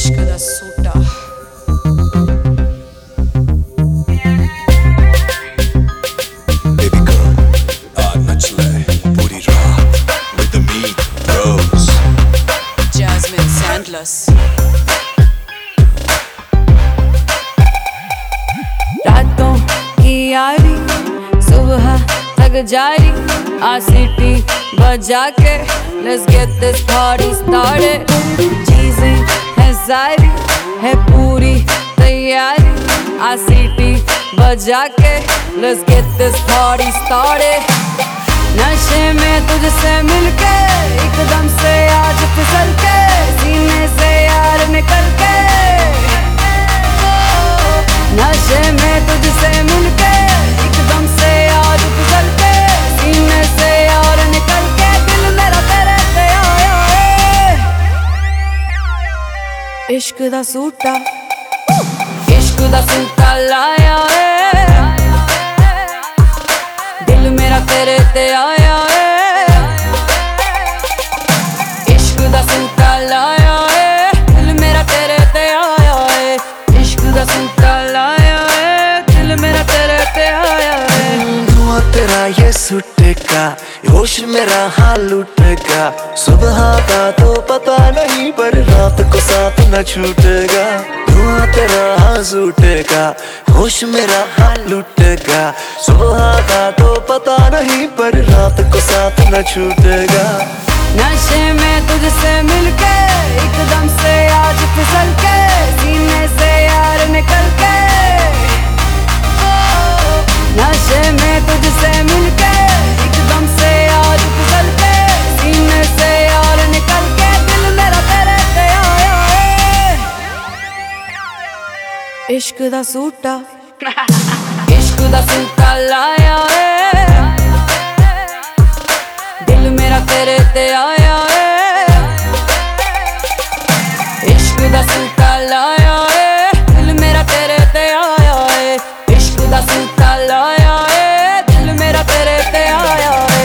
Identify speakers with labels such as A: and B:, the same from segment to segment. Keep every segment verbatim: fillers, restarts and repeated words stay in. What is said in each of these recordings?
A: इश्क दा सूटा
B: Baby girl, आज नच ले पूरी रात with me bros
A: Jasmine Sandless रातों की यारी सुबह तक जारी आ सीटी बजा के let's get this party started चीजें है सारी है पूरी तैयारी आ सीटी बजा के let's get this party started नशे में तुझसे मिलके एकदम से आज फिसल के सीने से यार निकल के नशे में तुझसे मिलके एकदम से आज फिसल के सीने से यार निकल के दिल मेरा तेरे पे आया है इश्क दा सूटा इश्क दा सूटा लाया है दिल मेरा तेरे ते आया है इश्क दा सूटा लाया है दिल मेरा तेरे ते आया है इश्क दा सूटा लाया है दिल मेरा तेरे ते आया है
C: धुआं तेरा ये सुटेगा होश मेरा हाल लुटेगा सुबह का तो पता नहीं पर रात को साथ न छूटेगा धुआं तेरा हाल लुटेगा होश मेरा हाल लुटेगा सुबह का तो पता नहीं पर रात को साथ न छूटेगा
A: नशे में तुझसे मिलके एकदम से आज फिसल के सीने से यार निकल के नशे में तुझसे मिलके एकदम से आज फिसल के सीने से यार निकल के दिल मेरा तेरे पे आया है इश्क दा सूटा इश्क दा सूटा लाया है दिल मेरा तेरे ते आया है इश्क दा सूटा लाया है दिल मेरा तेरे ते आया है इश्क दा सूटा लाया है दिल मेरा तेरे ते आया है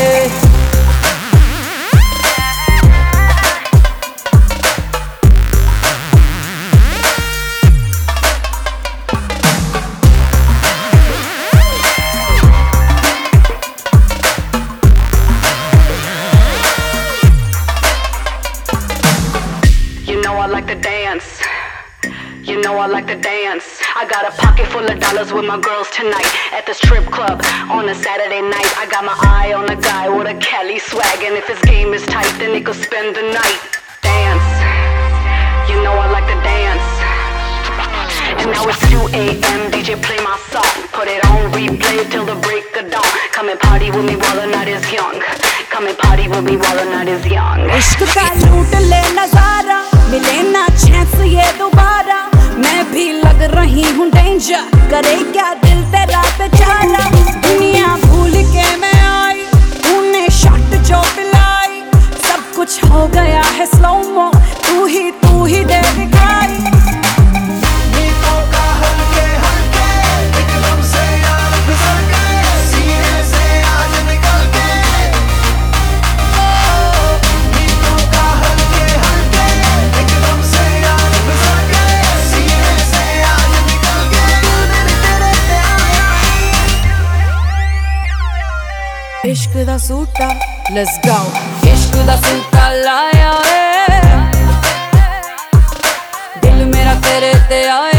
D: You know I like to dance. You know I like to dance. I got a pocket full of dollars with my girls tonight at the strip club on a Saturday night. I got my eye on a guy with a Cali swag, and if his game is tight, then he could spend the night. Dance. You know I like to dance. And now it's two A M D J play my song. Put it on replay till the break of dawn. Come and party with me while the night is young. Come and party with me while the night is young.
A: इश्क का लूट ले नजारा मिले ना chance ये दोबारा मैं भी लग रही हूँ डेंजर करे क्या दिल तेरा बेचारा दुनिया भूल के मैं आई तूने शॉट जो पिलाई सब कुछ हो गया है स्लो मो तू ही तू ही दे दिखाई इश्क दा सूटा let's go इश्क दा सूटा लाया है दिल मेरा तेरे ते आया